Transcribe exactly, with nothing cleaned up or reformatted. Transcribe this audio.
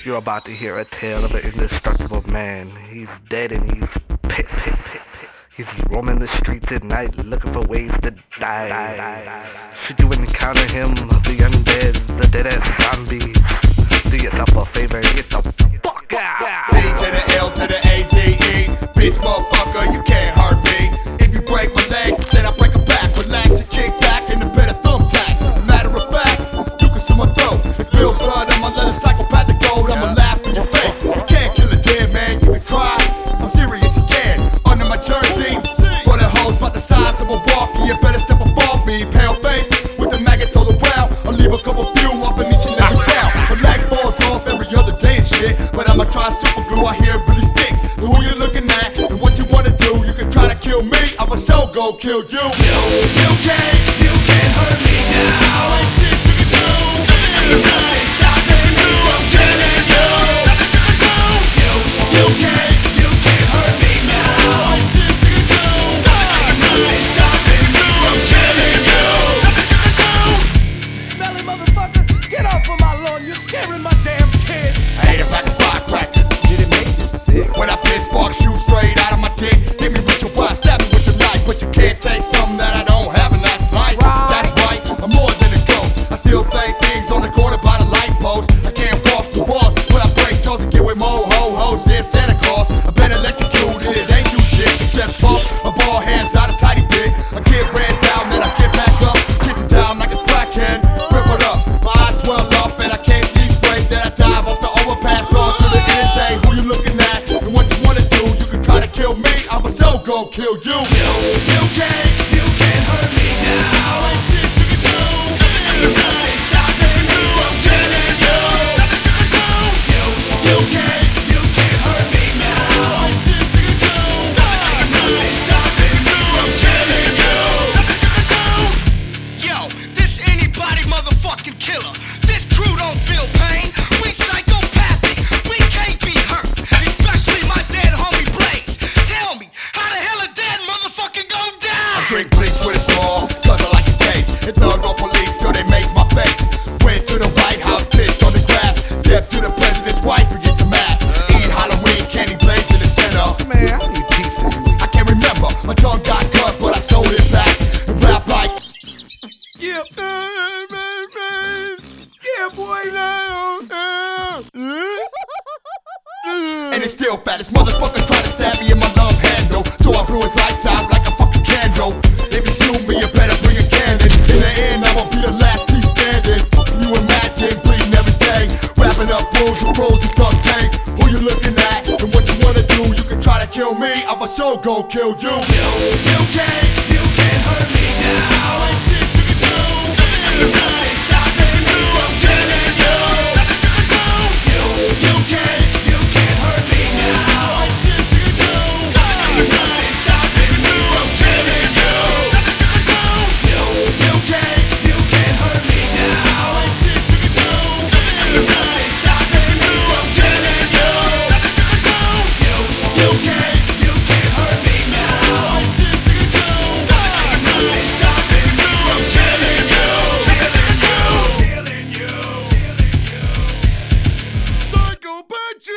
You're about to hear a tale of an indestructible man. He's dead and he's pit, pit, pit. He's roaming the streets at night looking for ways to die. Should you encounter him, the undead, the dead-ass zombie, do yourself a favor and get the fuck out. B to the L to the A Z E. Bitch, motherfucker, you can't hurt me. If you break my legs, then I break a back. Relax and kick back in the bed of thumbtacks. Matter of fact, you can see my throat. It's real blood, I'ma let a psychopathic go. I'ma laugh in your face. You can't kill a dead man, you can try. I'm serious, you can. Under my jersey, bullet holes about the size of a walkie. You better step above me, pale face. With the maggots all around, I'll leave a couple few up in each and every town. My leg falls off every other day and shit, but I'ma try super glue. I hear it really sticks. So who you looking at and what you wanna do? You can try to kill me, I'ma so go kill you. You, you can't, you can't hurt me now. I shit you can do. Ain't nothing stopping me from killing you. You, you can't, you can't hurt me now. I shit you can do. Ain't nothing stopping me from killing you. You smelly motherfucker, get off of my lawn, you're scaring my damn kids. I ate a pack of firecrackers. Did it make you sick? When I piss spark shoot straight out of my dick. Hit me with your wire, stab me with your knife. But you can't take something that I don't have, and that's life. Right. That's right, I'm more than a ghost. I still say things on the corner by the light post. I can't walk the walls, but I break jaws and get with more ho-hos than Santa Claus. I better electrocuted, it ain't do shit except pump my ball hands out a tidy bit. I get ran down, then I get back up. Kiss it down like a crackhead, crippled up. My eyes swell up and I can't see straight. Then I dive off the overpass on to the interstate. Who you looking at and what you wanna do? You can try to kill me, I'ma so go kill you. You, you can't, you can't hurt me now. I shit you can do. Ain't nothing stopping me from killing you. You, you can't, you can't hurt me now. I shit you can do. Ain't nothing stopping me from killing you. Yo, this anybody motherfucking killer. This crew don't feel pain. We psychopathic. We can't be hurt. Especially my dead homie Blaze. Tell me, how the hell a dead motherfucker go down? I drink bleach with a straw, cause I like the taste. Hit thug on police till they make my face. Went to the White House, pissed on the grass. Step to the president's wife and get some ass. Eat Halloween candy, Blaze in the center. Man, I need pizza. I can't remember, my tongue got cut, but I sold it back. And rap like, Yeah, yeah, boy, now. and it's still fat. This motherfucker tried to stab me in my love handle. So I blew his lights out like a fucking candle. If you shoot me, you better bring a cannon. In the end, I won't be the last T standing. You imagine bleeding every day. Wrapping up rules and rolls and duct tape. Who you looking at and what you wanna do? You can try to kill me, I'ma so go kill you. You, you can't, you can't hurt me now.